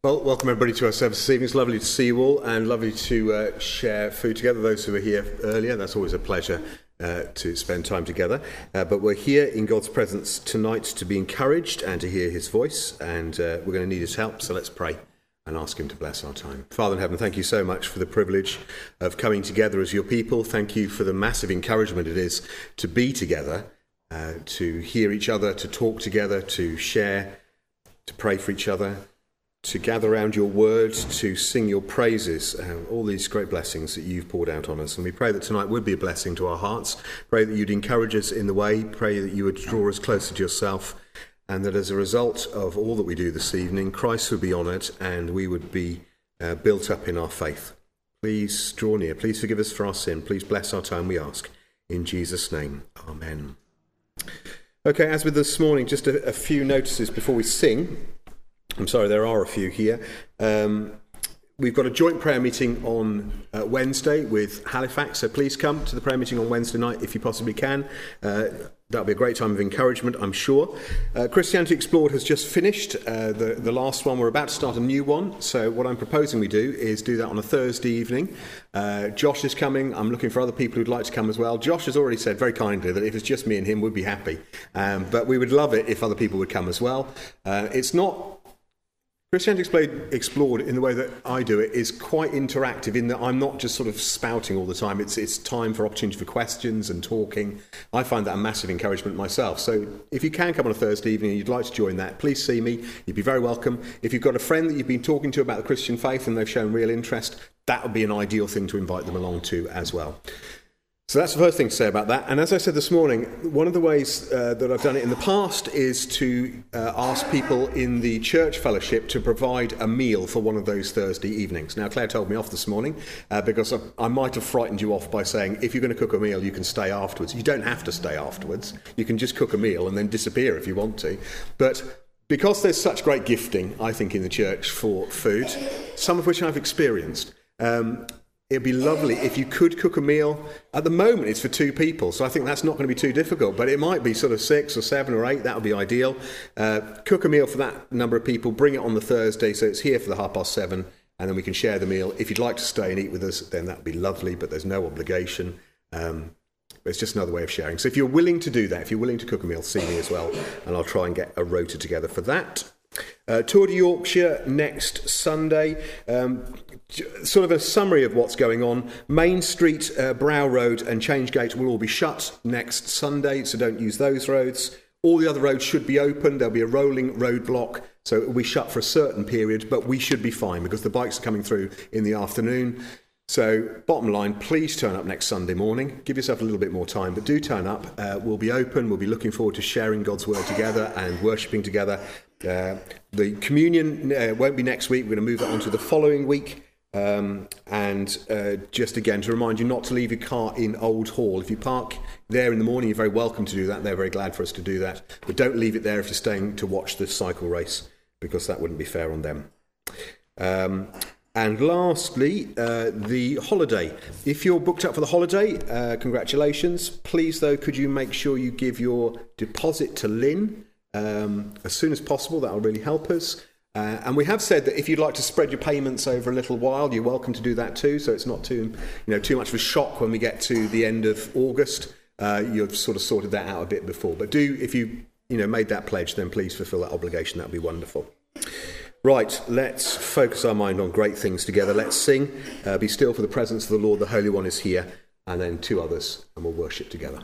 Well, welcome everybody to our service this evening. It's lovely to see you all and lovely to share food together. Those who were here earlier, that's always a pleasure to spend time together. But we're here in God's presence tonight to be encouraged and to hear his voice, and we're going to need his help, so let's pray and ask him to bless our time. Father in heaven, thank you so much for the privilege of coming together as your people. Thank you for the massive encouragement it is to be together, to hear each other, to talk together, to share, to pray for each other, to gather around your word, to sing your praises, all these great blessings that you've poured out on us. And we pray that tonight would be a blessing to our hearts. Pray that you'd encourage us in the way. Pray that you would draw us closer to yourself, and that as a result of all that we do this evening, Christ would be honoured and we would be built up in our faith. Please draw near. Please forgive us for our sin. Please bless our time, we ask. In Jesus' name, amen. Okay, as with this morning, just a few notices before we sing. I'm sorry, there are a few here. We've got a joint prayer meeting on Wednesday with Halifax, so please come to the prayer meeting on Wednesday night if you possibly can. That'll be a great time of encouragement, I'm sure. Christianity Explored has just finished the last one. We're about to start a new one, so what I'm proposing we do is do that on a Thursday evening. Josh is coming. I'm looking for other people who'd like to come as well. Josh has already said very kindly that if it's just me and him, we'd be happy. But we would love it if other people would come as well. It's not... Christianity Explored, in the way that I do it, is quite interactive in that I'm not just sort of spouting all the time. It's time for opportunity for questions and talking. I find that a massive encouragement myself. So if you can come on a Thursday evening and you'd like to join that, please see me. You'd be very welcome. If you've got a friend that you've been talking to about the Christian faith and they've shown real interest, that would be an ideal thing to invite them along to as well. So that's the first thing to say about that. And as I said this morning, one of the ways that I've done it in the past is to ask people in the church fellowship to provide a meal for one of those Thursday evenings. Now, Claire told me off this morning because I might have frightened you off by saying, if you're going to cook a meal, you can stay afterwards. You don't have to stay afterwards. You can just cook a meal and then disappear if you want to. But because there's such great gifting, I think, in the church for food, some of which I've experienced, it'd be lovely if you could cook a meal. At the moment, it's for 2 people, so I think that's not going to be too difficult, but it might be sort of 6 or 7 or 8. That would be ideal. Cook a meal for that number of people, bring it on the Thursday, so it's here for the 7:30, and then we can share the meal. If you'd like to stay and eat with us, then that would be lovely, but there's no obligation. It's just another way of sharing. So if you're willing to do that, if you're willing to cook a meal, see me as well, and I'll try and get a rota together for that. Tour de Yorkshire next Sunday. Sort of a summary of what's going on. Main Street, Brow Road and Changegate will all be shut next Sunday, so don't use those roads. All the other roads should be open. There'll be a rolling roadblock, so it will be shut for a certain period, but we should be fine because the bikes are coming through in the afternoon. So bottom line, please turn up next Sunday morning. Give yourself a little bit more time, but do turn up. We'll be open. We'll be looking forward to sharing God's word together and worshipping together. The communion won't be next week. We're going to move that on to the following week. And just again to remind you not to leave your car in Old Hall. If you park there in the morning, you're very welcome to do that. They're very glad for us to do that. But don't leave it there if you're staying to watch the cycle race, because that wouldn't be fair on them. And lastly, the holiday. If you're booked up for the holiday, congratulations. Please, though, could you make sure you give your deposit to Lynn as soon as possible? That will really help us. And we have said that if you'd like to spread your payments over a little while, you're welcome to do that too. So it's not too much of a shock when we get to the end of August. You've sort of sorted that out a bit before. But if you made that pledge, then please fulfil that obligation. That would be wonderful. Right, let's focus our mind on great things together. Let's sing, Be Still for the Presence of the Lord, the Holy One is here, and then 2 others, and we'll worship together.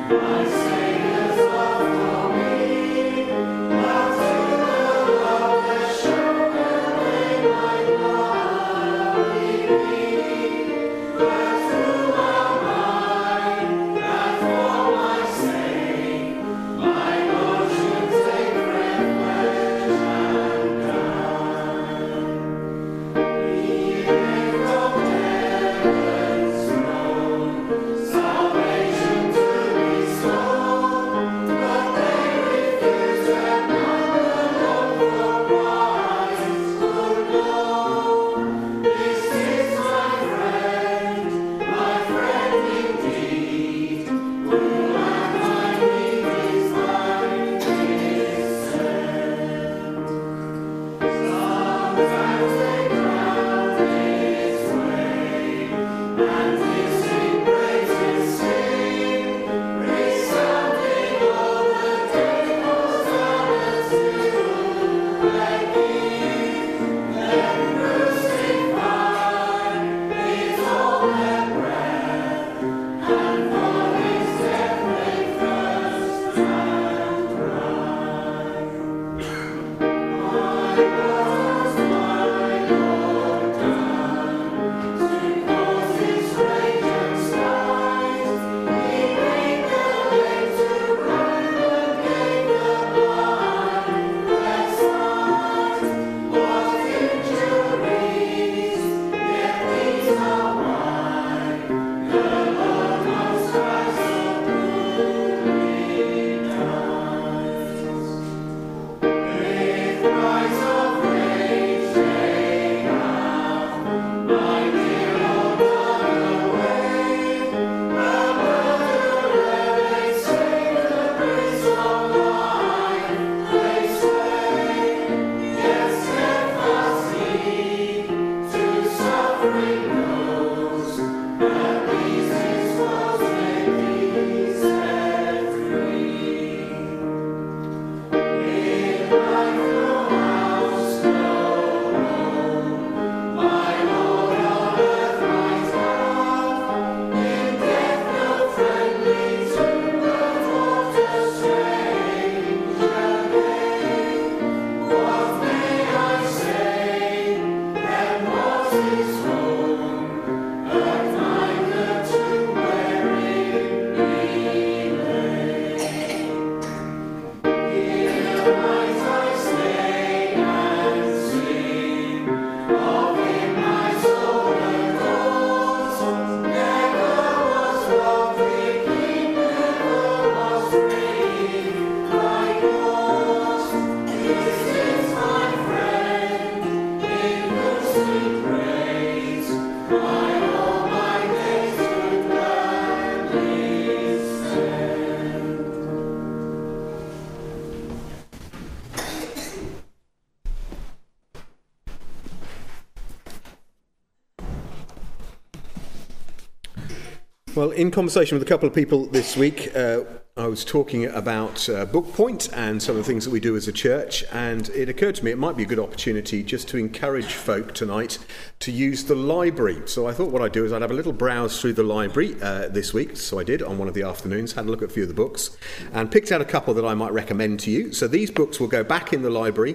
Well, in conversation with a couple of people this week, I was talking about Book Point and some of the things that we do as a church, and it occurred to me it might be a good opportunity just to encourage folk tonight to use the library. So I thought what I'd do is I'd have a little browse through the library this week. So I did on one of the afternoons, had a look at a few of the books, and picked out a couple that I might recommend to you. So these books will go back in the library.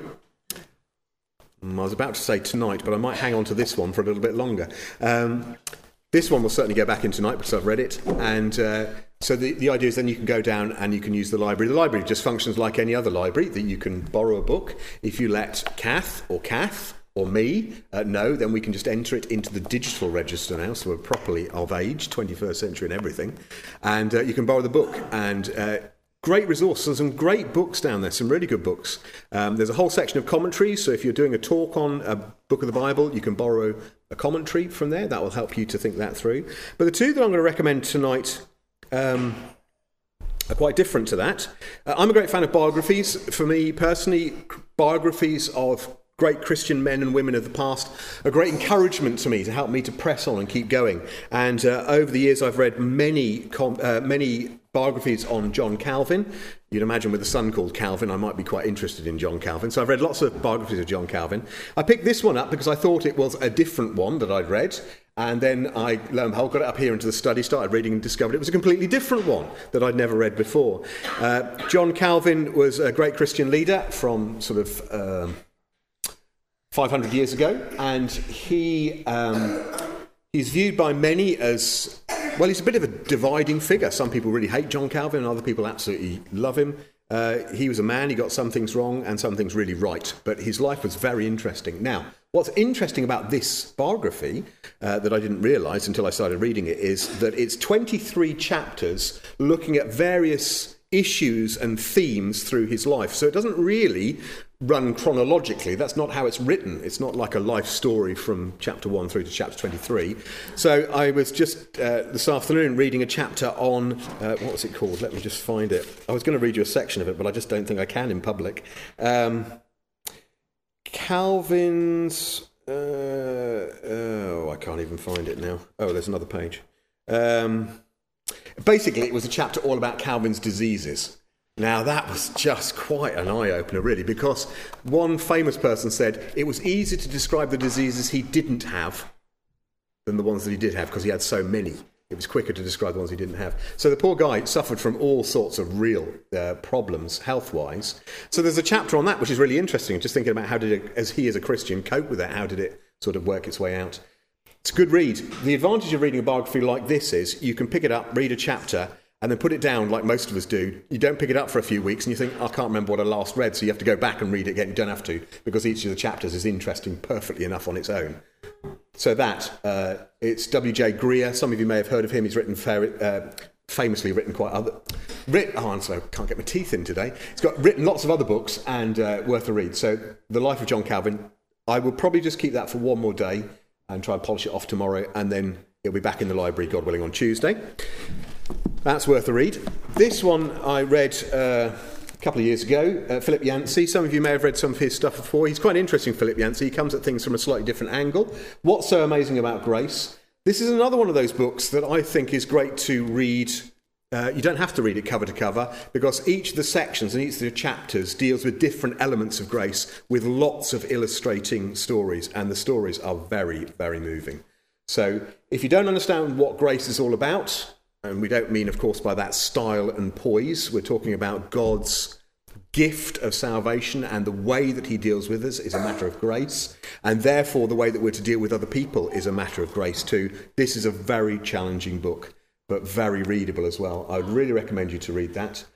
I was about to say tonight, but I might hang on to this one for a little bit longer. This one will certainly go back in tonight because I've read it. And so the idea is then you can go down and you can use the library. The library just functions like any other library, that you can borrow a book. If you let Kath or me know, then we can just enter it into the digital register now, so we're properly of age, 21st century and everything. And you can borrow the book. And great resource. There's some great books down there, some really good books. There's a whole section of commentaries, so if you're doing a talk on a book of the Bible, you can borrow a commentary from there. That will help you to think that through. But the two that I'm going to recommend tonight are quite different to that. I'm a great fan of biographies. For me personally, biographies of great Christian men and women of the past are great encouragement to me, to help me to press on and keep going. And over the years, I've read many biographies on John Calvin. You'd imagine with a son called Calvin, I might be quite interested in John Calvin. So I've read lots of biographies of John Calvin. I picked this one up because I thought it was a different one that I'd read. And then I, lo and behold, got it up here into the study, started reading and discovered it was a completely different one that I'd never read before. John Calvin was a great Christian leader from sort of 500 years ago. And he's viewed by many as, well, he's a bit of a dividing figure. Some people really hate John Calvin and other people absolutely love him. He was a man, he got some things wrong and some things really right. But his life was very interesting. Now, what's interesting about this biography that I didn't realise until I started reading it is that it's 23 chapters looking at various issues and themes through his life. So it doesn't really run chronologically. That's not how it's written. It's not like a life story from chapter 1 through to chapter 23. So I was just this afternoon reading a chapter on, what was it called? Let me just find it. I was going to read you a section of it, but I just don't think I can in public. Calvin's, I can't even find it now. Oh, there's another page. Basically, it was a chapter all about Calvin's diseases. Now, that was just quite an eye-opener, really, because one famous person said it was easier to describe the diseases he didn't have than the ones that he did have, because he had so many. It was quicker to describe the ones he didn't have. So the poor guy suffered from all sorts of real problems, health-wise. So there's a chapter on that, which is really interesting, just thinking about how did it, as he as a Christian, cope with that? How did it sort of work its way out? It's a good read. The advantage of reading a biography like this is you can pick it up, read a chapter, and then put it down like most of us do. You don't pick it up for a few weeks and you think, I can't remember what I last read, so you have to go back and read it again. You don't have to, because each of the chapters is interesting perfectly enough on its own. So that, it's W.J. Greer. Some of you may have heard of him. He's written famously written quite other... I can't get my teeth in today. He's got written lots of other books and worth a read. So The Life of John Calvin, I will probably just keep that for one more day and try and polish it off tomorrow, and then it'll be back in the library, God willing, on Tuesday. That's worth a read. This one I read a couple of years ago, Philip Yancey. Some of you may have read some of his stuff before. He's quite interesting, Philip Yancey. He comes at things from a slightly different angle. What's so amazing about grace? This is another one of those books that I think is great to read. You don't have to read it cover to cover, because each of the sections and each of the chapters deals with different elements of grace with lots of illustrating stories, and the stories are very, very moving. So if you don't understand what grace is all about, and we don't mean, of course, by that style and poise, we're talking about God's gift of salvation, and the way that he deals with us is a matter of grace, and therefore the way that we're to deal with other people is a matter of grace too. This is a very challenging book, but very readable as well. I would really recommend you to read that.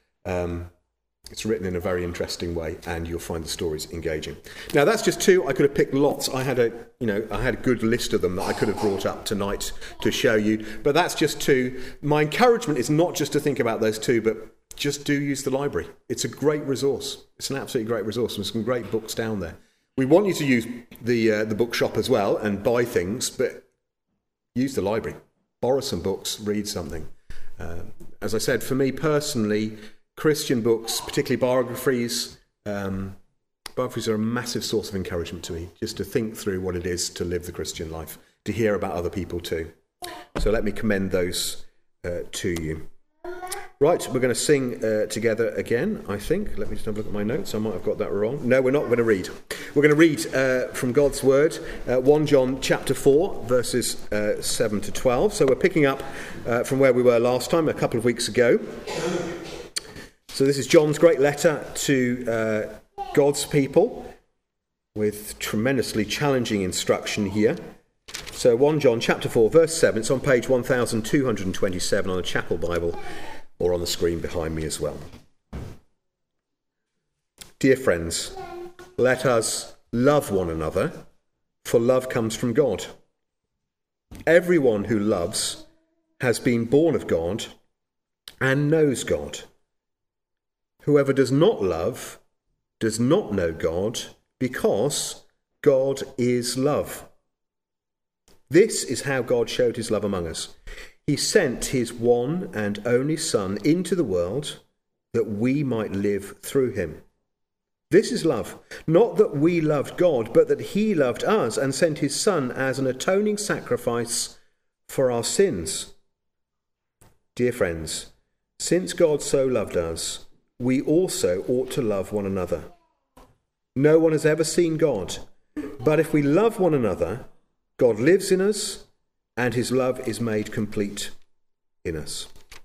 It's written in a very interesting way, and you'll find the stories engaging. Now, that's just two. I could have picked lots. I had a good list of them that I could have brought up tonight to show you, but that's just two. My encouragement is not just to think about those two, but just do use the library. It's a great resource. It's an absolutely great resource. There's some great books down there. We want you to use the bookshop as well and buy things, but use the library. Borrow some books, read something. As I said, for me personally, Christian books, particularly biographies, biographies are a massive source of encouragement to me, just to think through what it is to live the Christian life, to hear about other people too. So let me commend those to you. Right, we're going to sing together again, I think. Let me just have a look at my notes. I might have got that wrong. No, we're not going to read. We're going to read from God's Word, 1 John chapter 4, verses 7 to 12. So we're picking up from where we were last time, a couple of weeks ago. So this is John's great letter to God's people, with tremendously challenging instruction here. So 1 John chapter 4, verse 7. It's on page 1227 on the Chapel Bible, or on the screen behind me as well. Dear friends, let us love one another, for love comes from God. Everyone who loves has been born of God and knows God. Whoever does not love does not know God, because God is love. This is how God showed his love among us. He sent his one and only Son into the world that we might live through him. This is love, not that we loved God, but that he loved us and sent his Son as an atoning sacrifice for our sins. Dear friends, Since God so loved us, we also ought to love one another. No one has ever seen God, but if we love one another, God lives in us, and his love is made complete in us.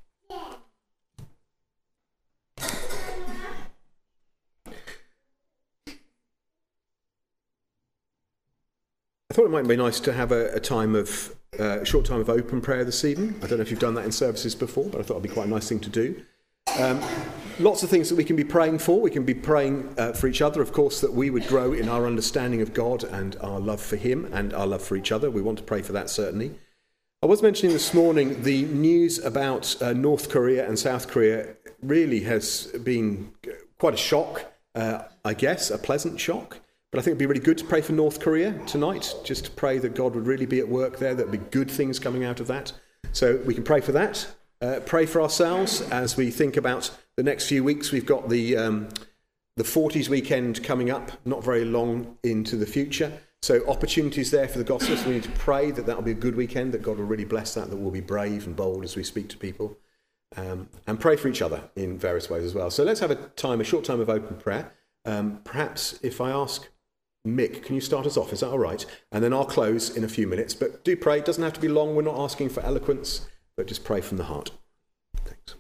I thought it might be nice to have a short time of open prayer this evening. I don't know if you've done that in services before, but I thought it'd be quite a nice thing to do. Lots of things that we can be praying for. We can be praying for each other, of course, that we would grow in our understanding of God and our love for him and our love for each other. We want to pray for that, certainly. I was mentioning this morning the news about North Korea and South Korea really has been quite a shock, I guess, a pleasant shock. But I think it'd be really good to pray for North Korea tonight, just to pray that God would really be at work there, there'd be good things coming out of that. So we can pray for that. Pray for ourselves as we think about the next few weeks. We've got the 40s weekend coming up, not very long into the future. So opportunities there for the gospel. So we need to pray that that'll be a good weekend, that God will really bless that we'll be brave and bold as we speak to people. And pray for each other in various ways as well. So let's have a short time of open prayer. Perhaps if I ask Mick, can you start us off? Is that all right? And then I'll close in a few minutes. But do pray. It doesn't have to be long. We're not asking for eloquence, but just pray from the heart. Thanks.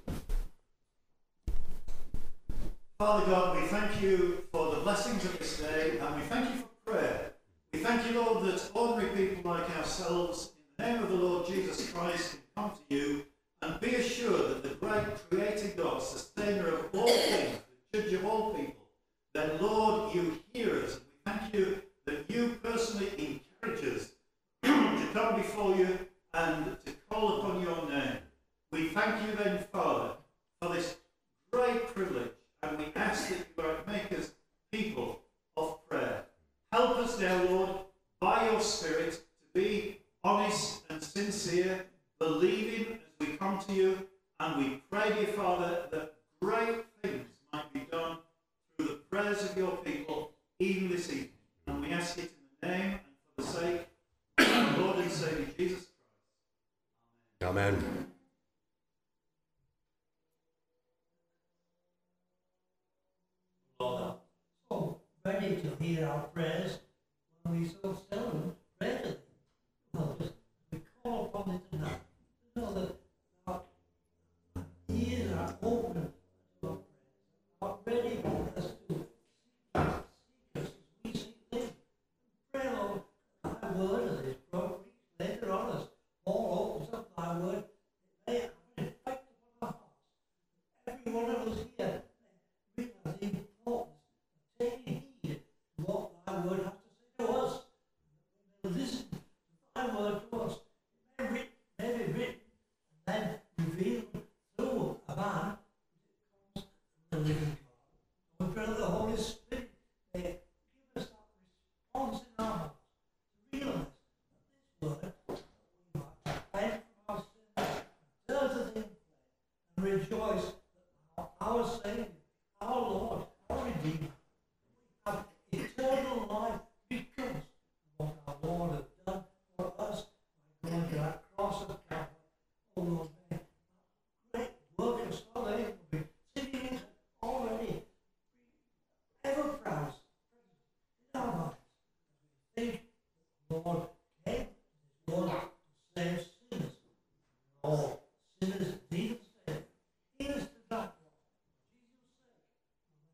Father God, we thank you for the blessings of this day, and we thank you for prayer. We thank you, Lord, that ordinary people like ourselves, in the name of the Lord Jesus Christ, can come to you and be assured that the great creator God, sustainer of all things, the judge of all people, then, Lord, you hear us. Thank you that you personally encourage us to come before you and to call upon your name. We thank you then, Father, for this great privilege, and we ask that you might make us people of prayer. Help us now, Lord, by your Spirit, to be honest and sincere, believing as we come to you, and we pray, dear Father, that great things might be done through the prayers of your people, even this evening. And we ask it in the name and for the sake of our Lord and Saviour Jesus Christ. Amen. Lord, so ready to hear our prayers when we so seldom pray to them. Well, just we call upon it tonight to know that our ears are open to our prayers, are ready for us to seek us as we seek them. Pray, Lord, thy word as is preached later on as Paul opens up thy word, may have an effect upon our hearts. Every one of us here realize the importance of taking heed to what thy word has to say to us. When we listen to thy word to us, it may be written and then revealed through a man who comes from the living God. We pray that the Holy Spirit may give us that response in our hearts to realize that this word we might repent from our sins, turn to thee in prayer, and rejoice that our Saviour, our Lord, our Redeemer, we have eternal life because of what our Lord has done for us by going to that cross of Calvary. Oh Lord, may that great work of salvation be sitting in already, ever proud in our minds as we think that the Lord came to this world to save sinners. All sinners need a Saviour. He is to that cross. Jesus said,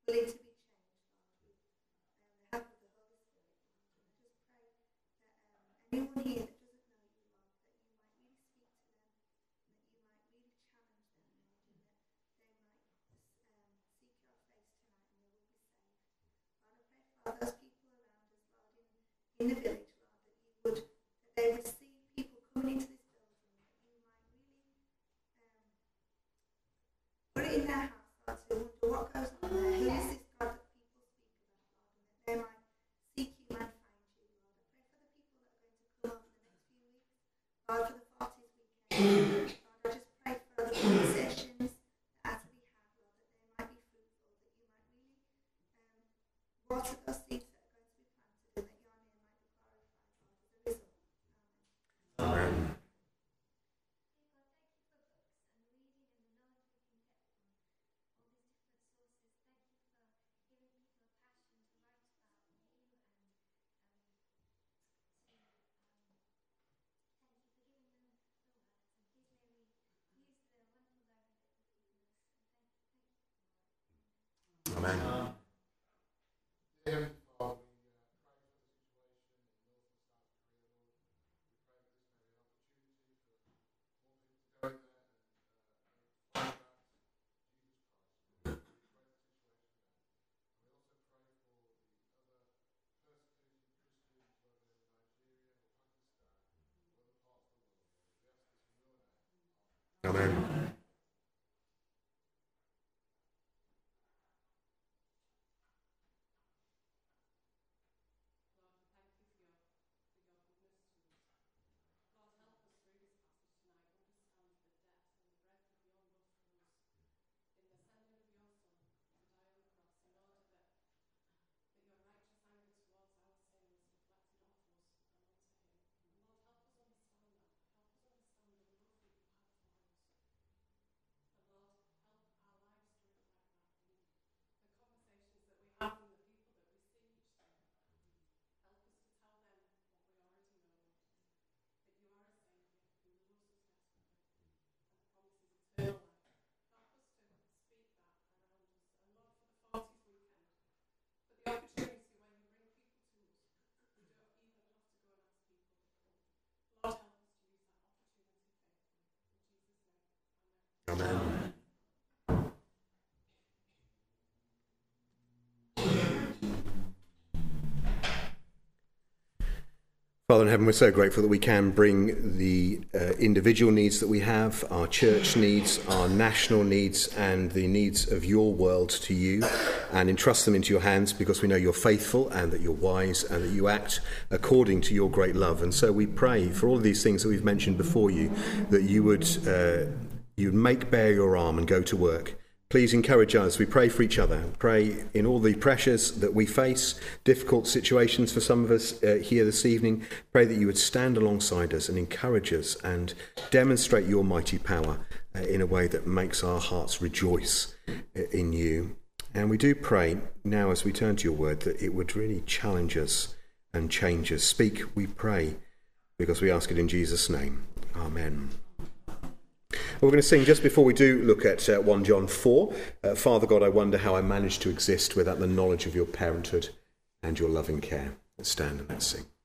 willing to be changed, Lord, with the help of the Holy Spirit, Lord. And I just pray that anyone here that doesn't know you, Lord, that you might really speak to them, that you might really challenge them, Lord, and that they might seek your face tonight and they will be saved. Lord, I pray for those people around us, Lord, in the village, Lord, that they would see people coming into this building, that you might really put it in their hearts, Lord, to wonder what goes on there. Who is this God that people speak about, Lord, and that they might seek you and find you, Lord. I pray for the people that are going to come over the next few weeks, Lord, for the 40th weekend. Lord, I just pray for the conversations that are to be had, Lord, that they might be fruitful, that you might really water those seeds that are going to be planted, and that your name might be glorified, Lord, as a result. Amen. Amen. Amen. Dear Father, we pray for the situation in North and South Korea, Lord. We pray that this may be an opportunity for more people to go in there and find out Jesus Christ. We pray for the situation there. And we also pray for the other persecuted Christians, whether in Nigeria or Pakistan or other parts of the world, Lord. We ask this in your name. Amen. Amen. Father in heaven, we're so grateful that we can bring the individual needs that we have, our church needs, our national needs, and the needs of your world to you, and entrust them into your hands because we know you're faithful and that you're wise and that you act according to your great love. And so we pray for all of these things that we've mentioned before you, that you would you'd make bare your arm and go to work. Please encourage us. We pray for each other. Pray in all the pressures that we face, difficult situations for some of us here this evening. Pray that you would stand alongside us and encourage us and demonstrate your mighty power in a way that makes our hearts rejoice in you. And we do pray now as we turn to your word that it would really challenge us and change us. Speak, we pray, because we ask it in Jesus' name. Amen. We're going to sing just before we do look at 1 John 4. Father God, I wonder how I managed to exist without the knowledge of your parenthood and your loving care. Let's stand and let's sing.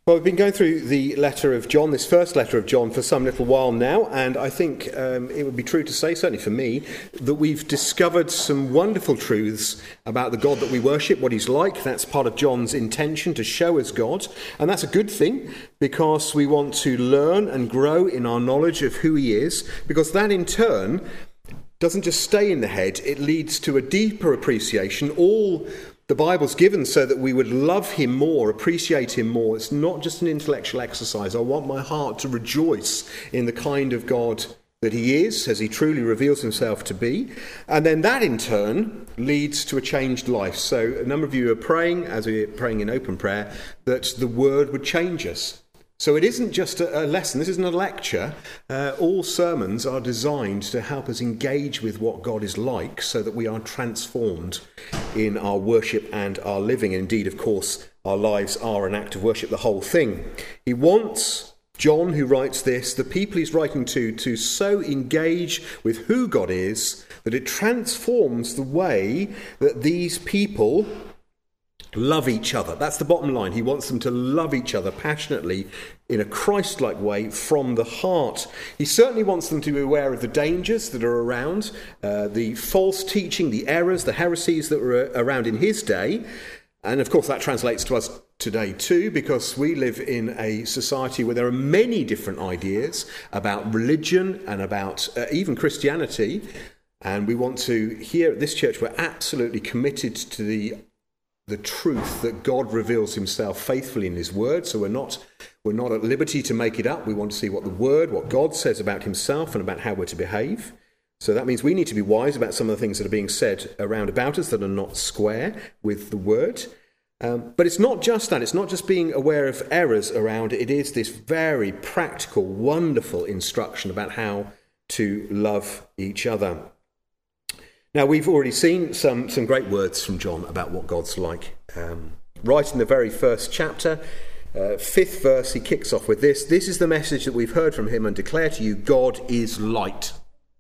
Well, we've been going through the letter of John, this first letter of John, for some little while now, and I think it would be true to say, certainly for me, that we've discovered some wonderful truths about the God that we worship, what he's like. That's part of John's intention, to show us God, and that's a good thing, because we want to learn and grow in our knowledge of who he is, because that in turn doesn't just stay in the head, it leads to a deeper appreciation. All the Bible's given so that we would love him more, appreciate him more. It's not just an intellectual exercise. I want my heart to rejoice in the kind of God that he is, as he truly reveals himself to be. And then that in turn leads to a changed life. So a number of you are praying, as we're praying in open prayer, that the word would change us. So it isn't just a lesson, this isn't a lecture. All sermons are designed to help us engage with what God is like so that we are transformed in our worship and our living. And indeed, of course, our lives are an act of worship, the whole thing. He wants John, who writes this, the people he's writing to so engage with who God is that it transforms the way that these people love each other. That's the bottom line. He wants them to love each other passionately in a Christ-like way from the heart. He certainly wants them to be aware of the dangers that are around, the false teaching, the errors, the heresies that were around in his day. And of course that translates to us today too, because we live in a society where there are many different ideas about religion and about even Christianity. And we want to, here at this church, we're absolutely committed to the truth that God reveals himself faithfully in his word. So we're not at liberty to make it up. We want to see what God says about himself and about how we're to behave. So that means we need to be wise about some of the things that are being said around about us that are not square with the word. But it's not just that. It's not just being aware of errors around it. It is this very practical, wonderful instruction about how to love each other. Now, we've already seen some great words from John about what God's like. Right in the very first chapter, 5th verse, he kicks off with this. This is the message that we've heard from him and declare to you, God is light.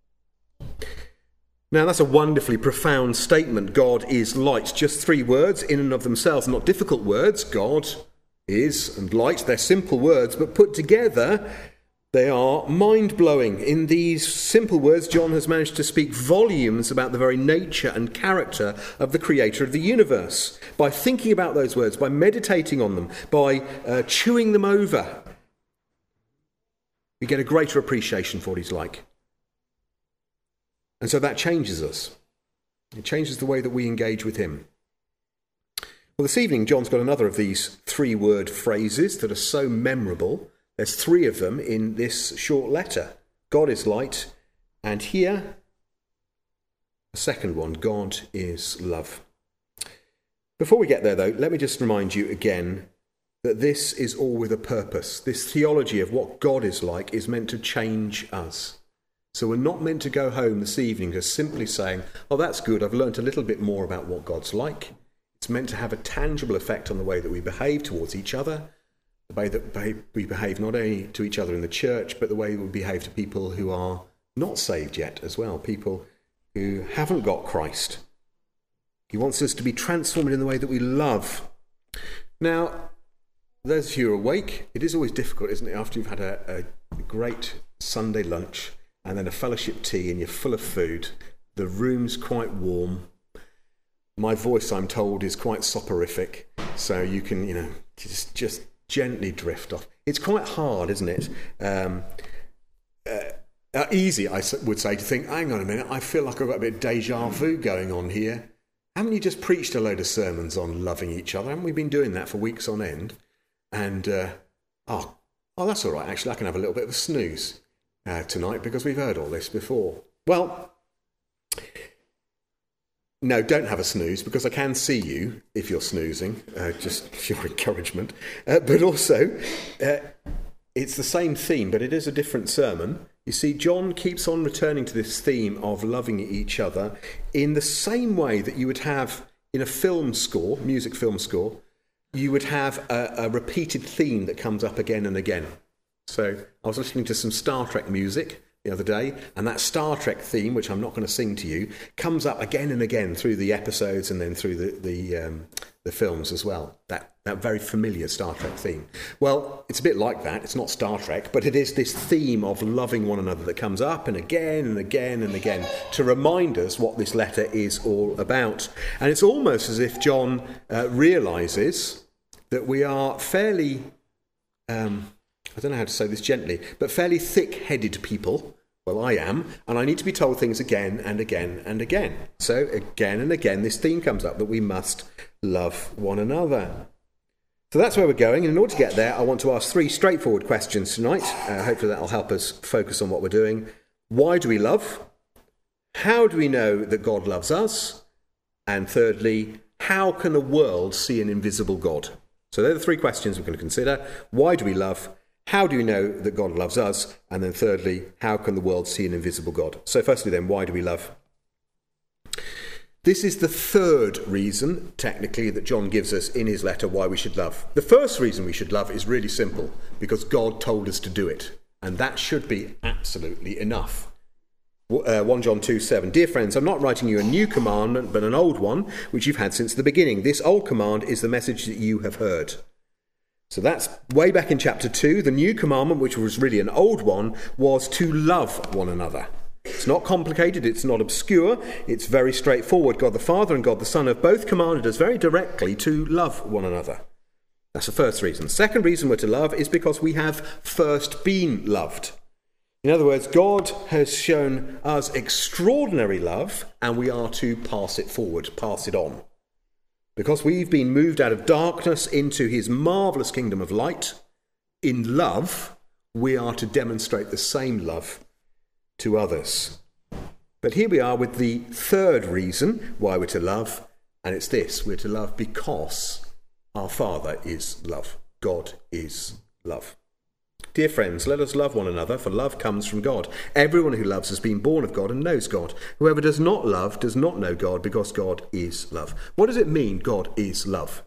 Now, that's a wonderfully profound statement. God is light. Just 3 words in and of themselves, not difficult words. God is and light. They're simple words, but put together, they are mind-blowing. In these simple words, John has managed to speak volumes about the very nature and character of the creator of the universe. By thinking about those words, by meditating on them, by chewing them over, we get a greater appreciation for what he's like. And so that changes us. It changes the way that we engage with him. Well, this evening, John's got another of these 3-word phrases that are so memorable. There's 3 of them in this short letter. God is light, and here, a second one, God is love. Before we get there, though, let me just remind you again that this is all with a purpose. This theology of what God is like is meant to change us. So we're not meant to go home this evening just simply saying, oh, that's good, I've learnt a little bit more about what God's like. It's meant to have a tangible effect on the way that we behave towards each other, the way that we behave not only to each other in the church, but the way we behave to people who are not saved yet as well, people who haven't got Christ. He wants us to be transformed in the way that we love. Now, those of you who are awake, it is always difficult, isn't it, after you've had a great Sunday lunch and then a fellowship tea and you're full of food, the room's quite warm. My voice, I'm told, is quite soporific, so you can, just gently drift off. It's quite hard, isn't it? Easy, I would say, to think, hang on a minute, I feel like I've got a bit of deja vu going on here. Haven't you just preached a load of sermons on loving each other? Haven't we been doing that for weeks on end? And, that's all right, actually, I can have a little bit of a snooze tonight because we've heard all this before. Well, no, don't have a snooze, because I can see you if you're snoozing, just for your encouragement. But also, it's the same theme, but it is a different sermon. You see, John keeps on returning to this theme of loving each other in the same way that you would have in a film score, music film score, you would have a repeated theme that comes up again and again. So I was listening to some Star Trek music the other day, and that Star Trek theme, which I'm not going to sing to you, comes up again and again through the episodes and then through the films as well. That very familiar Star Trek theme. Well, it's a bit like that. It's not Star Trek, but it is this theme of loving one another that comes up and again and again and again to remind us what this letter is all about. And it's almost as if John realises that we are fairly, I don't know how to say this gently, but fairly thick-headed people. Well, I am, and I need to be told things again and again and again. So again and again, this theme comes up that we must love one another. So that's where we're going, and in order to get there, I want to ask 3 straightforward questions tonight. Hopefully that will help us focus on what we're doing. Why do we love? How do we know that God loves us? And thirdly, how can a world see an invisible God? So they're the 3 questions we're going to consider. Why do we love? How do we know that God loves us? And then thirdly, how can the world see an invisible God? So firstly then, why do we love? This is the 3rd reason, technically, that John gives us in his letter why we should love. The first reason we should love is really simple, because God told us to do it. And that should be absolutely enough. 1 John 2:7. Dear friends, I'm not writing you a new commandment, but an old one, which you've had since the beginning. This old command is the message that you have heard. So that's way back in chapter 2. The new commandment, which was really an old one, was to love one another. It's not complicated, it's not obscure, it's very straightforward. God the Father and God the Son have both commanded us very directly to love one another. That's the first reason. The second reason we're to love is because we have first been loved. In other words, God has shown us extraordinary love, and we are to pass it forward, pass it on. Because we've been moved out of darkness into his marvellous kingdom of light, in love, we are to demonstrate the same love to others. But here we are with the 3rd reason why we're to love, and it's this: we're to love because our Father is love. God is love. Dear friends, let us love one another, for love comes from God. Everyone who loves has been born of God and knows God. Whoever does not love does not know God, because God is love. What does it mean, God is love?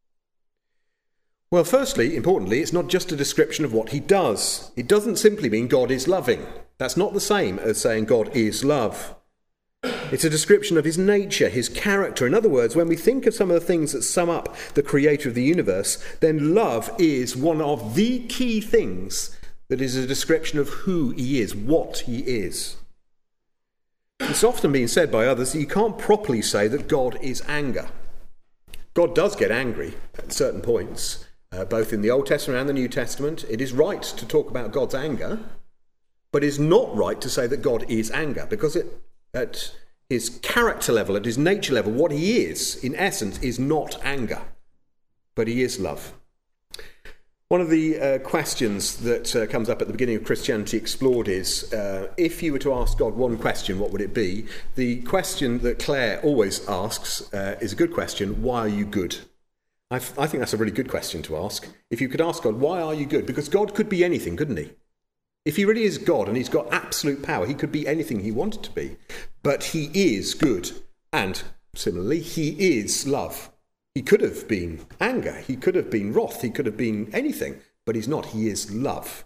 Well, firstly, importantly, it's not just a description of what he does. It doesn't simply mean God is loving. That's not the same as saying God is love. It's a description of his nature, his character. In other words, when we think of some of the things that sum up the creator of the universe, then love is one of the key things that is a description of who he is, what he is. It's often been said by others that you can't properly say that God is anger. God does get angry at certain points, both in the Old Testament and the New Testament. It is right to talk about God's anger, but it's not right to say that God is anger, because at his character level, at his nature level, what he is, in essence, is not anger, but he is love. One of the questions that comes up at the beginning of Christianity Explored is, if you were to ask God one question, what would it be? The question that Claire always asks is a good question: why are you good? I think that's a really good question to ask. If you could ask God, why are you good? Because God could be anything, couldn't he? If he really is God and he's got absolute power, he could be anything he wanted to be. But he is good. And similarly, he is love. He could have been anger. He could have been wrath. He could have been anything. But he's not. He is love.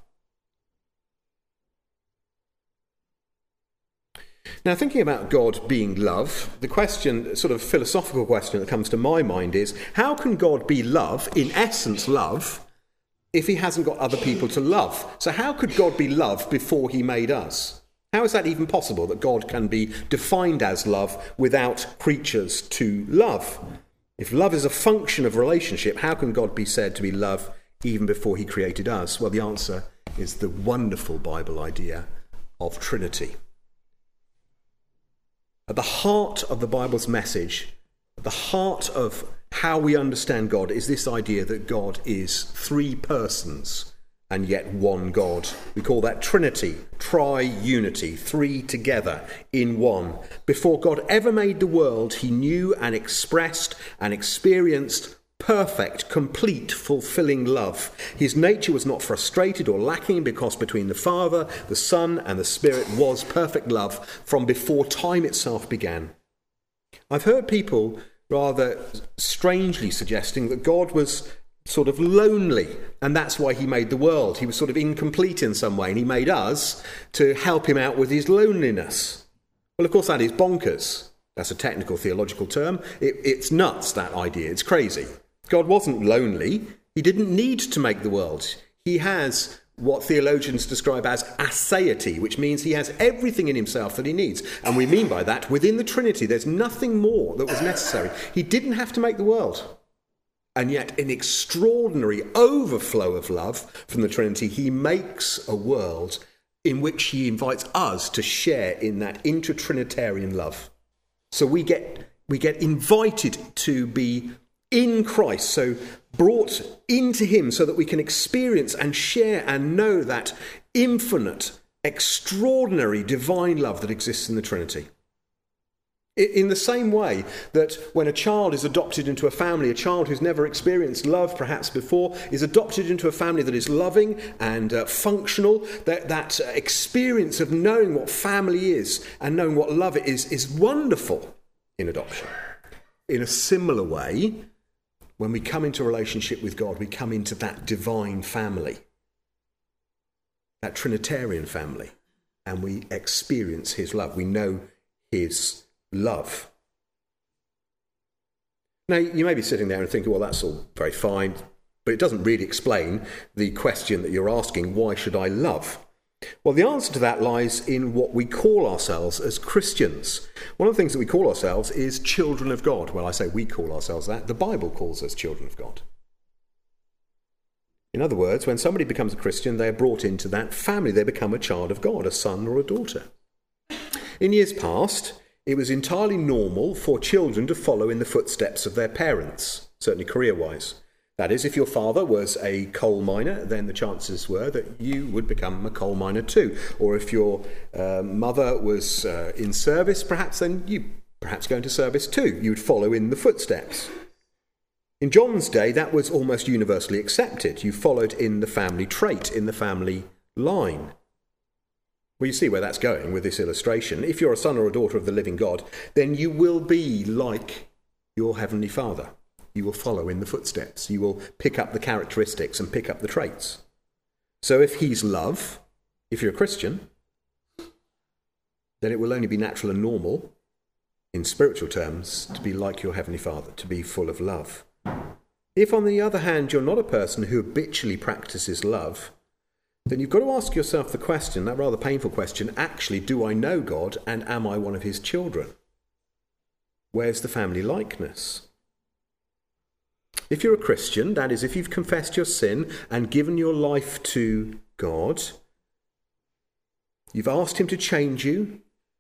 Now, thinking about God being love, the question, sort of philosophical question that comes to my mind is, how can God be love, in essence love, if he hasn't got other people to love? So how could God be love before he made us? How is that even possible, that God can be defined as love without creatures to love? If love is a function of relationship, how can God be said to be love even before he created us? Well, the answer is the wonderful Bible idea of Trinity. At the heart of the Bible's message, at the heart of how we understand God, is this idea that God is 3 persons and yet one God. We call that Trinity, tri-unity, 3 together in one. Before God ever made the world, he knew and expressed and experienced perfect, complete, fulfilling love. His nature was not frustrated or lacking, because between the Father, the Son, and the Spirit was perfect love from before time itself began. I've heard people rather strangely suggesting that God was sort of lonely, and that's why he made the world. He was sort of incomplete in some way, and he made us to help him out with his loneliness. Well, of course, that is bonkers. That's a technical theological term. It's nuts, that idea. It's crazy. God wasn't lonely. He didn't need to make the world. He has what theologians describe as aseity, which means he has everything in himself that he needs. And we mean by that, within the Trinity, there's nothing more that was necessary. He didn't have to make the world. And yet, in extraordinary overflow of love from the Trinity, he makes a world in which he invites us to share in that inter-Trinitarian love. So we get invited to be in Christ, so brought into him so that we can experience and share and know that infinite, extraordinary divine love that exists in the Trinity. In the same way that when a child is adopted into a family, a child who's never experienced love perhaps before is adopted into a family that is loving and functional, that experience of knowing what family is and knowing what love is wonderful in adoption. In a similar way, when we come into a relationship with God, we come into that divine family, that Trinitarian family, and we experience his love. We know his love. Now, you may be sitting there and thinking, well, that's all very fine, but it doesn't really explain the question that you're asking, why should I love? Well, the answer to that lies in what we call ourselves as Christians. One of the things that we call ourselves is children of God. Well, I say we call ourselves that. The Bible calls us children of God. In other words, when somebody becomes a Christian, they are brought into that family. They become a child of God, a son or a daughter. In years past, it was entirely normal for children to follow in the footsteps of their parents, certainly career-wise. That is, if your father was a coal miner, then the chances were that you would become a coal miner too. Or if your mother was in service, perhaps then you perhaps go into service too. You would follow in the footsteps. In John's day, that was almost universally accepted. You followed in the family trait, in the family line. Well, you see where that's going with this illustration. If you're a son or a daughter of the living God, then you will be like your heavenly Father. You will follow in the footsteps. You will pick up the characteristics and pick up the traits. So if he's love, if you're a Christian, then it will only be natural and normal, in spiritual terms, to be like your heavenly Father, to be full of love. If, on the other hand, you're not a person who habitually practices love, then you've got to ask yourself the question, that rather painful question, actually, do I know God and am I one of his children? Where's the family likeness? If you're a Christian, that is, if you've confessed your sin and given your life to God, you've asked him to change you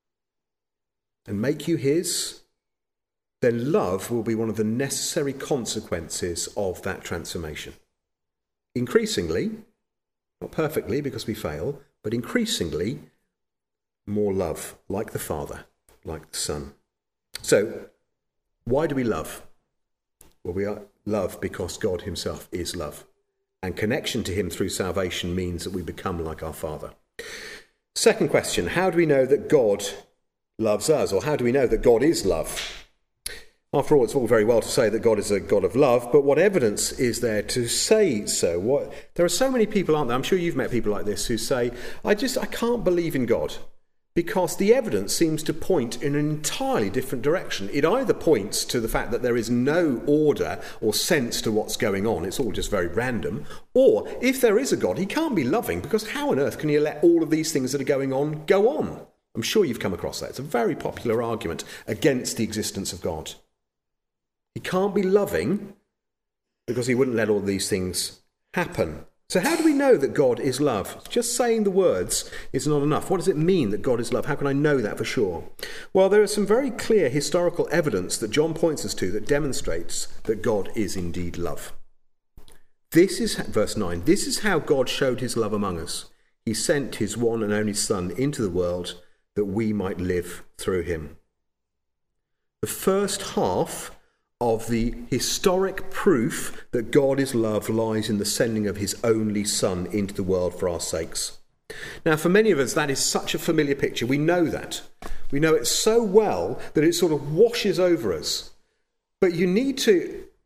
and make you his, then love will be one of the necessary consequences of that transformation. Increasingly, not perfectly because we fail, but increasingly more love, like the Father, like the Son. So, why do we love? Well, we love because God himself is love. And connection to him through salvation means that we become like our Father. Second question, how do we know that God loves us? Or how do we know that God is love? After all, it's all very well to say that God is a God of love, but what evidence is there to say so? There are so many people, aren't there? I'm sure you've met people like this who say, I can't believe in God. Because the evidence seems to point in an entirely different direction. It either points to the fact that there is no order or sense to what's going on, it's all just very random, or if there is a God, he can't be loving, because how on earth can he let all of these things that are going on go on? I'm sure you've come across that. It's a very popular argument against the existence of God. He can't be loving because he wouldn't let all these things happen. So how do we know that God is love? Just saying the words is not enough. What does it mean that God is love? How can I know that for sure? Well, there is some very clear historical evidence that John points us to that demonstrates that God is indeed love. This is, verse 9, this is how God showed his love among us. He sent his one and only Son into the world that we might live through him. The first half of the historic proof that God is love lies in the sending of his only Son into the world for our sakes. Now, for many of us, that is such a familiar picture. We know that. We know it so well that it sort of washes over us. But you need to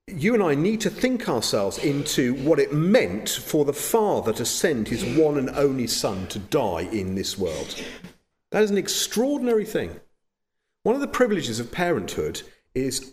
you and I need to think ourselves into what it meant for the Father to send his one and only Son to die in this world. That is an extraordinary thing. One of the privileges of parenthood is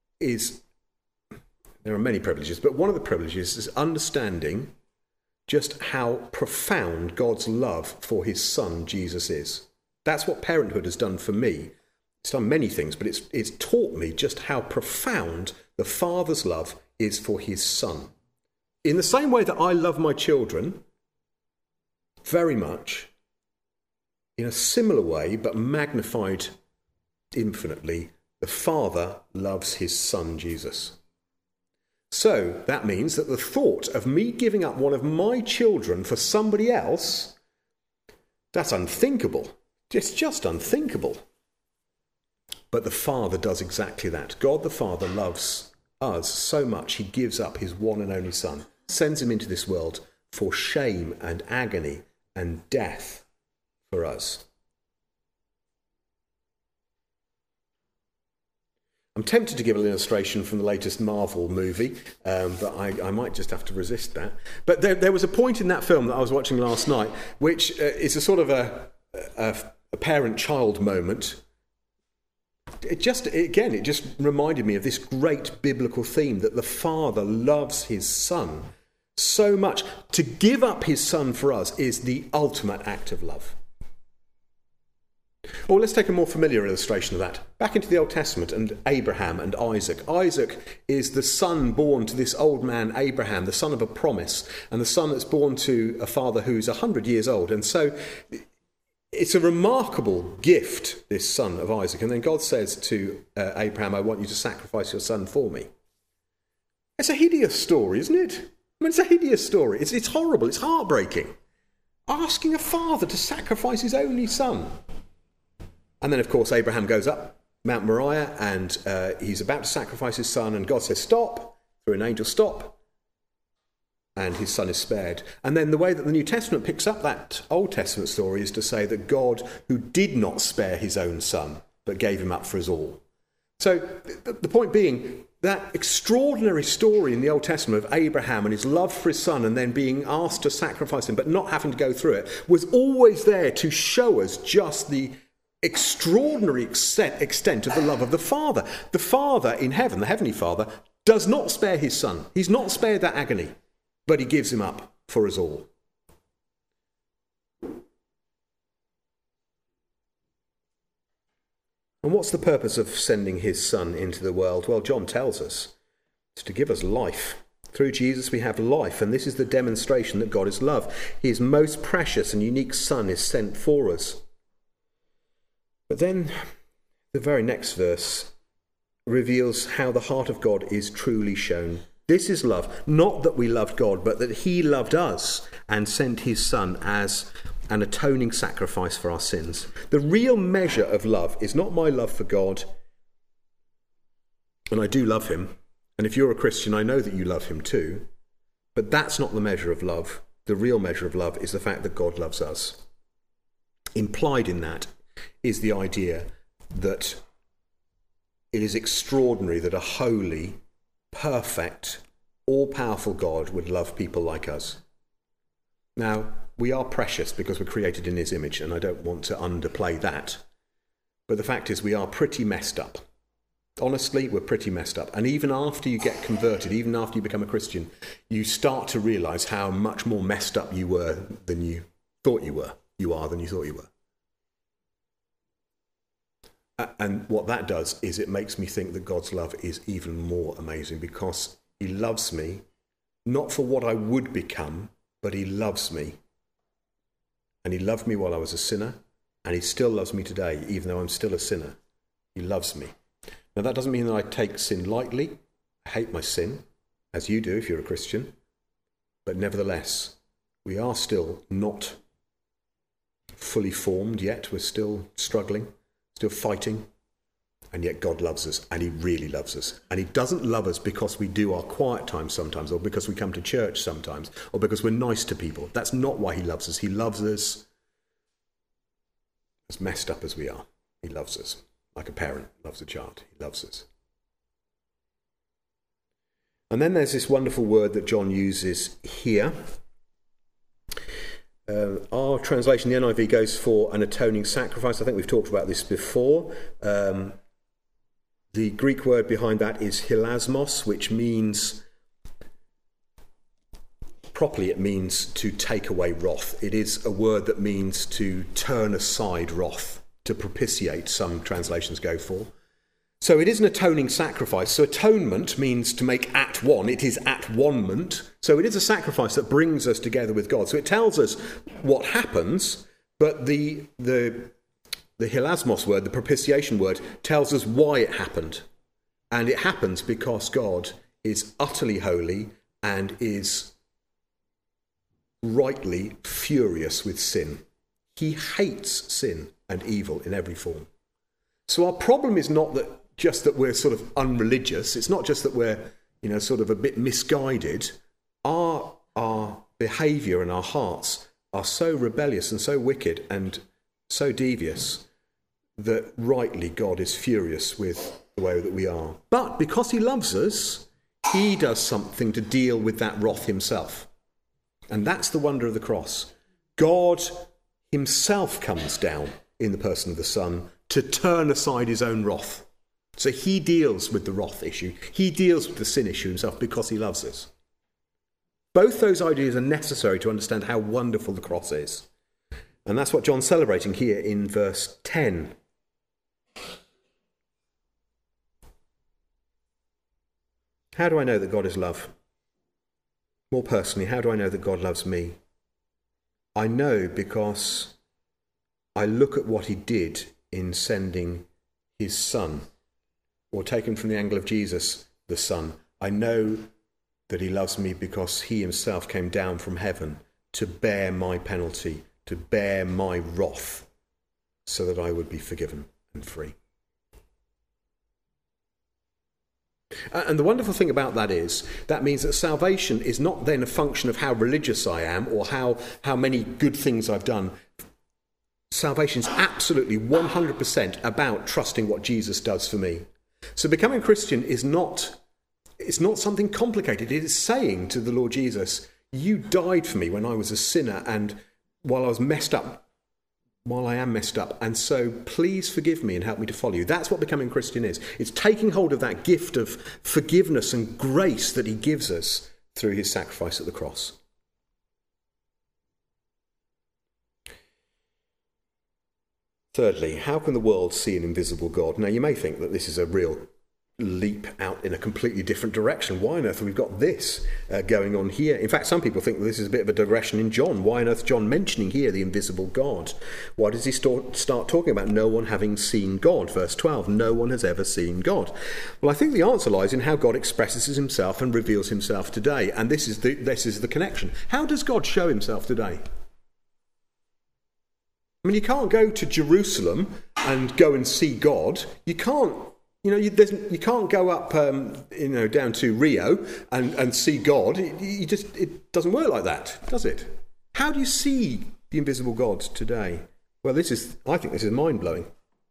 there are many privileges, but one of the privileges is understanding just how profound God's love for his Son, Jesus, is. That's what parenthood has done for me. It's done many things, but it's taught me just how profound the Father's love is for his Son. In the same way that I love my children very much, in a similar way, but magnified infinitely, the Father loves his Son, Jesus. So that means that the thought of me giving up one of my children for somebody else, that's unthinkable. It's just unthinkable. But the Father does exactly that. God the Father loves us so much, he gives up his one and only Son, sends him into this world for shame and agony and death for us. I'm tempted to give an illustration from the latest Marvel movie, but I might just have to resist that. But there was a point in that film that I was watching last night, which is a sort of a parent-child moment. It just reminded me of this great biblical theme that the Father loves his Son so much. To give up his Son for us is the ultimate act of love. Or let's take a more familiar illustration of that. Back into the Old Testament and Abraham and Isaac. Isaac is the son born to this old man Abraham, the son of a promise, and the son that's born to a father who's 100 years old. And so it's a remarkable gift, this son of Isaac. And then God says to Abraham, I want you to sacrifice your son for me. It's a hideous story, isn't it? I mean, it's a hideous story. It's horrible. It's heartbreaking. Asking a father to sacrifice his only son. And then, of course, Abraham goes up Mount Moriah and he's about to sacrifice his son. And God says, stop, through an angel, stop. And his son is spared. And then the way that the New Testament picks up that Old Testament story is to say that God, who did not spare his own son, but gave him up for us all. So the point being, that extraordinary story in the Old Testament of Abraham and his love for his son and then being asked to sacrifice him, but not having to go through it, was always there to show us just the extraordinary extent of the love of the Father. The Father in heaven, the Heavenly Father, does not spare his Son. He's not spared that agony, but he gives him up for us all. And what's the purpose of sending his Son into the world? Well, John tells us it's to give us life. Through Jesus we have life, and this is the demonstration that God is love. His most precious and unique Son is sent for us. But then the very next verse reveals how the heart of God is truly shown. This is love, not that we loved God, but that he loved us and sent his Son as an atoning sacrifice for our sins. The real measure of love is not my love for God, and I do love him, and if you're a Christian, I know that you love him too, but that's not the measure of love. The real measure of love is the fact that God loves us. Implied in that is the idea that it is extraordinary that a holy, perfect, all-powerful God would love people like us. Now, we are precious because we're created in his image, and I don't want to underplay that. But the fact is we are pretty messed up. Honestly, we're pretty messed up. And even after you get converted, even after you become a Christian, you start to realise how much more messed up you were than you thought you were. You are than you thought you were. And what that does is it makes me think that God's love is even more amazing because he loves me, not for what I would become, but he loves me. And he loved me while I was a sinner, and he still loves me today, even though I'm still a sinner. He loves me. Now, that doesn't mean that I take sin lightly. I hate my sin, as you do if you're a Christian. But nevertheless, we are still not fully formed yet. We're still struggling. Still fighting, and yet God loves us, and he really loves us. And he doesn't love us because we do our quiet time sometimes, or because we come to church sometimes, or because we're nice to people. That's not why he loves us. He loves us as messed up as we are. He loves us like a parent loves a child. He loves us. And then there's this wonderful word that John uses here. Our translation, the NIV, goes for an atoning sacrifice. I think we've talked about this before. The Greek word behind that is hilasmos, which means, properly it means to take away wrath. It is a word that means to turn aside wrath, to propitiate, some translations go for. So it is an atoning sacrifice. So atonement means to make at one. It is at one-ment. So it is a sacrifice that brings us together with God. So it tells us what happens, but the hilasmos word, the propitiation word, tells us why it happened. And it happens because God is utterly holy and is rightly furious with sin. He hates sin and evil in every form. So our problem is not just that we're sort of unreligious. It's not just that we're, sort of a bit misguided. Our behaviour and our hearts are so rebellious and so wicked and so devious that rightly God is furious with the way that we are. But because he loves us, he does something to deal with that wrath himself. And that's the wonder of the cross. God himself comes down in the person of the Son to turn aside his own wrath. So he deals with the wrath issue. He deals with the sin issue himself because he loves us. Both those ideas are necessary to understand how wonderful the cross is. And that's what John's celebrating here in verse 10. How do I know that God is love? More personally, how do I know that God loves me? I know because I look at what he did in sending his Son, or taken from the angle of Jesus, the Son. I know that he loves me because he himself came down from heaven to bear my penalty, to bear my wrath, so that I would be forgiven and free. And the wonderful thing about that is, that means that salvation is not then a function of how religious I am or how many good things I've done. Salvation is absolutely 100% about trusting what Jesus does for me. So becoming a Christian is not something complicated. It is saying to the Lord Jesus, you died for me when I was a sinner and while I am messed up, and so please forgive me and help me to follow you. That's what becoming a Christian is. It's taking hold of that gift of forgiveness and grace that he gives us through his sacrifice at the cross. Thirdly, how can the world see an invisible God? Now, you may think that this is a real leap out in a completely different direction. Why on earth have we got this going on here? In fact, some people think that this is a bit of a digression in John. Why on earth is John mentioning here the invisible God? Why does he start talking about no one having seen God? Verse 12, no one has ever seen God. Well, I think the answer lies in how God expresses himself and reveals himself today. And this is the connection. How does God show himself today? I mean, you can't go to Jerusalem and go and see God. You can't. You can't go up, down to Rio and see God. It doesn't work like that, does it? How do you see the invisible God today? Well, I think this is mind-blowing.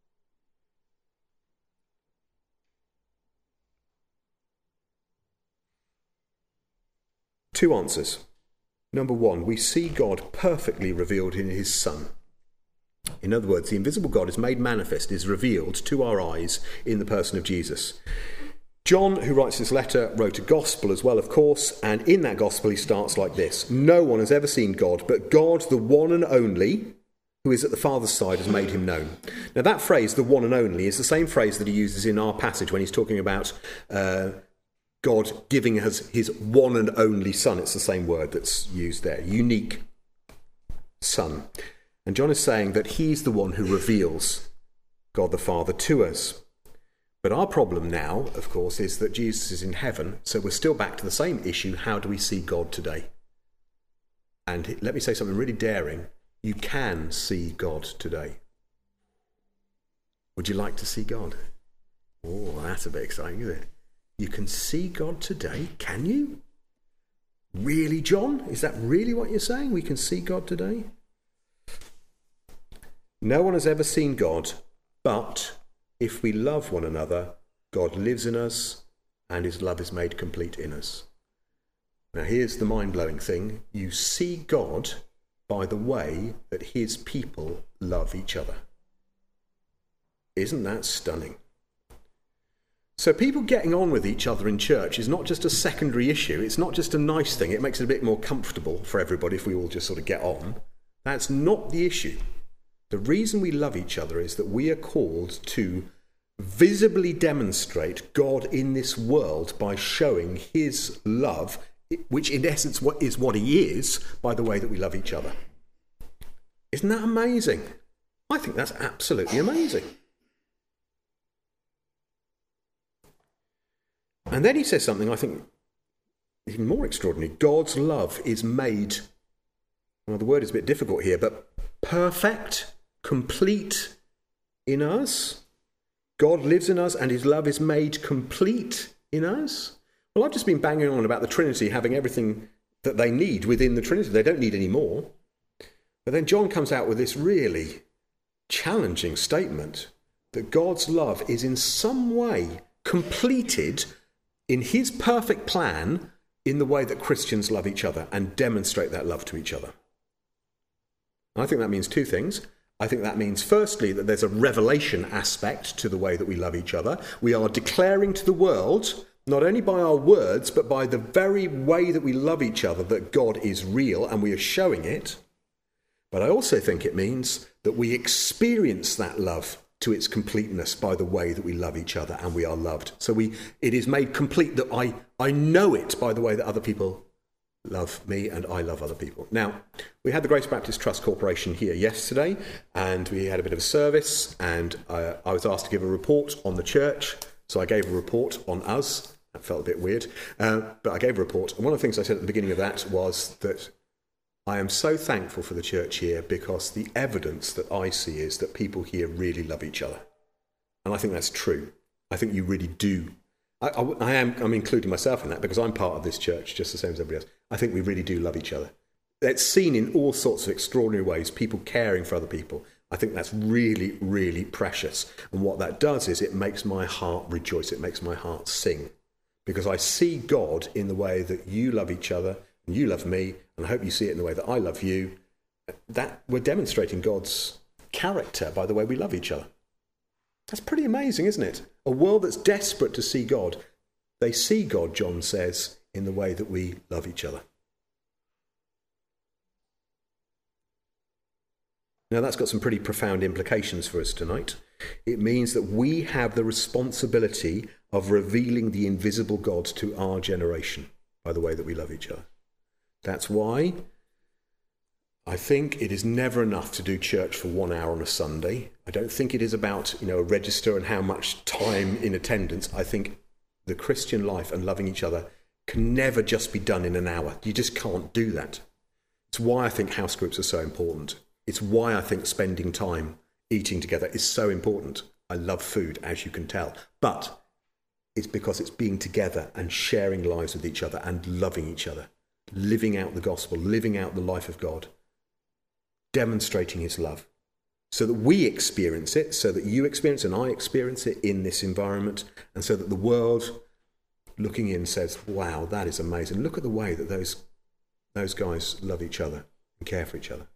Two answers. Number one, we see God perfectly revealed in his Son. In other words, the invisible God is made manifest, is revealed to our eyes in the person of Jesus. John, who writes this letter, wrote a gospel as well, of course, and in that gospel he starts like this. No one has ever seen God, but God, the one and only, who is at the Father's side, has made him known. Now that phrase, the one and only, is the same phrase that he uses in our passage when he's talking about God giving us his one and only Son. It's the same word that's used there, unique Son. And John is saying that he's the one who reveals God the Father to us. But our problem now, of course, is that Jesus is in heaven, so we're still back to the same issue. How do we see God today? And let me say something really daring. You can see God today. Would you like to see God? Oh, that's a bit exciting, isn't it? You can see God today, can you? Really, John? Is that really what you're saying? We can see God today? No one has ever seen God, but if we love one another, God lives in us and his love is made complete in us. Now here's the mind-blowing thing. You see God by the way that his people love each other. Isn't that stunning? So people getting on with each other in church is not just a secondary issue. It's not just a nice thing. It makes it a bit more comfortable for everybody if we all just sort of get on. That's not the issue. The reason we love each other is that we are called to visibly demonstrate God in this world by showing his love, which in essence is what he is, by the way that we love each other. Isn't that amazing? I think that's absolutely amazing. And then he says something I think even more extraordinary. God's love is made, well, the word is a bit difficult here, but perfect, complete in us. God lives in us and his love is made complete in us. Well, I've just been banging on about the Trinity having everything that they need within the Trinity. They don't need any more. But then John comes out with this really challenging statement that God's love is in some way completed in his perfect plan in the way that Christians love each other and demonstrate that love to each other. I think that means two things. I think that means, firstly, that there's a revelation aspect to the way that we love each other. We are declaring to the world, not only by our words, but by the very way that we love each other, that God is real, and we are showing it. But I also think it means that we experience that love to its completeness by the way that we love each other and we are loved. So it is made complete that I know it by the way that other people love me and I love other people. Now, we had the Grace Baptist Trust Corporation here yesterday and we had a bit of a service and I was asked to give a report on the church. So I gave a report on us. That felt a bit weird. But I gave a report. And one of the things I said at the beginning of that was that I am so thankful for the church here because the evidence that I see is that people here really love each other. And I think that's true. I think you really do. I'm including myself in that because I'm part of this church just the same as everybody else. I think we really do love each other. It's seen in all sorts of extraordinary ways, people caring for other people. I think that's really, really precious. And what that does is it makes my heart rejoice. It makes my heart sing because I see God in the way that you love each other and you love me, and I hope you see it in the way that I love you, that we're demonstrating God's character by the way we love each other. That's pretty amazing, isn't it? A world that's desperate to see God, they see God, John says, in the way that we love each other. Now that's got some pretty profound implications for us tonight. It means that we have the responsibility of revealing the invisible God to our generation by the way that we love each other. That's why I think it is never enough to do church for 1 hour on a Sunday. I don't think it is about, a register and how much time in attendance. I think the Christian life and loving each other can never just be done in an hour. You just can't do that. It's why I think house groups are so important. It's why I think spending time eating together is so important. I love food, as you can tell. But it's because it's being together and sharing lives with each other and loving each other. Living out the gospel, living out the life of God, demonstrating his love so that we experience it, so that you experience and I experience it in this environment, and so that the world looking in says, wow, that is amazing. Look at the way that those guys love each other and care for each other.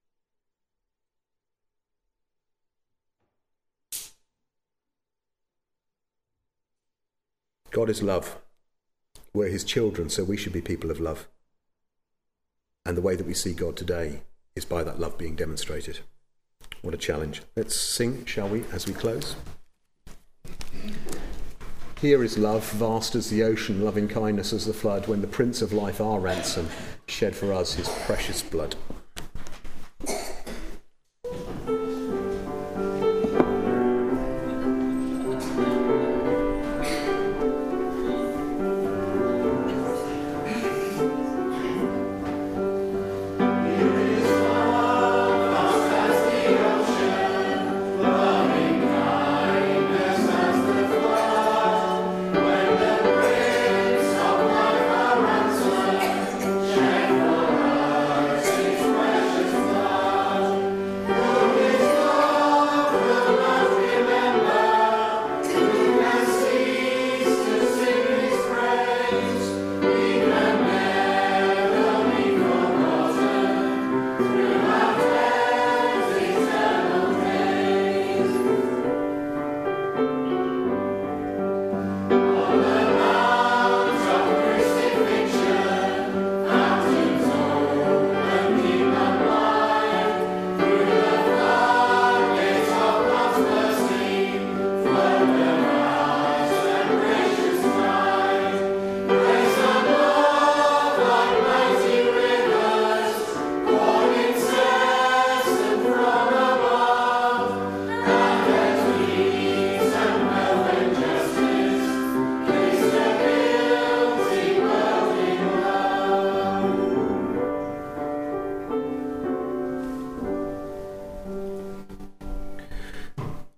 God is love. We're his children, so we should be people of love. And the way that we see God today is by that love being demonstrated. What a challenge. Let's sing, shall we, as we close? Here is love, vast as the ocean, loving kindness as the flood, when the Prince of Life, our ransom, shed for us his precious blood.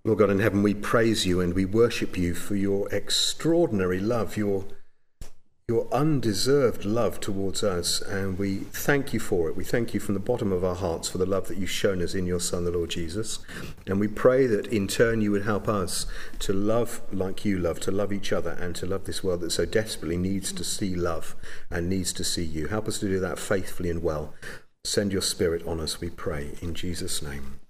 Lord God in heaven, we praise you and we worship you for your extraordinary love, your undeserved love towards us, and we thank you for it. We thank you from the bottom of our hearts for the love that you've shown us in your Son, the Lord Jesus. And we pray that in turn you would help us to love like you love, to love each other, and to love this world that so desperately needs to see love and needs to see you. Help us to do that faithfully and well. Send your Spirit on us, we pray, in Jesus' name.